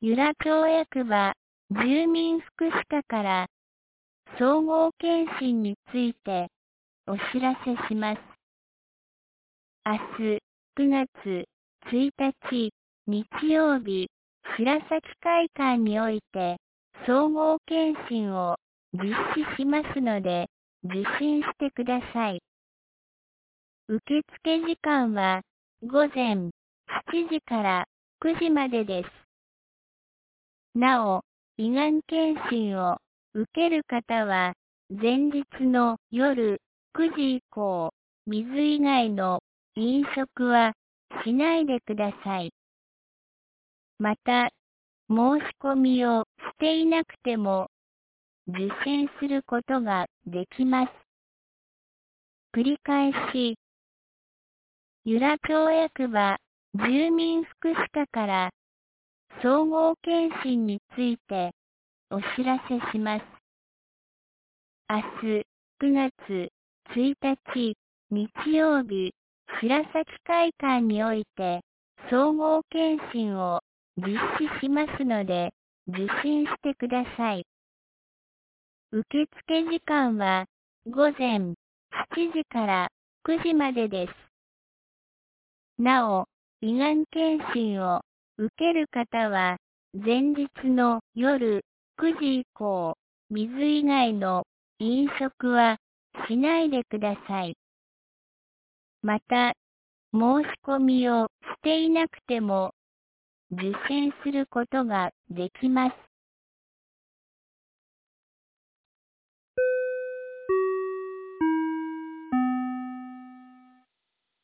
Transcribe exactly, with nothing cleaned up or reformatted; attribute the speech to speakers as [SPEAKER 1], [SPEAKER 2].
[SPEAKER 1] 由良町役場住民福祉課から総合検診についてお知らせします。明日くがつついたち日曜日、白崎会館において総合検診を実施しますので受診してください。受付時間はごぜんしちじからくじまでです。なお、胃がん検診を受ける方は前日の夜くじ以降、水以外の飲食はしないでください。また、申し込みをしていなくても受診することができます。繰り返し、由良町役場住民福祉課から総合検診についてお知らせします。明日くがつついたち日曜日、白崎会館において総合検診を実施しますので受診してください。受付時間はごぜんしちじからくじまでです。なお、胃がん検診を受ける方は前日の夜くじ以降、水以外の飲食はしないでください。また、申し込みをしていなくても受診することができます。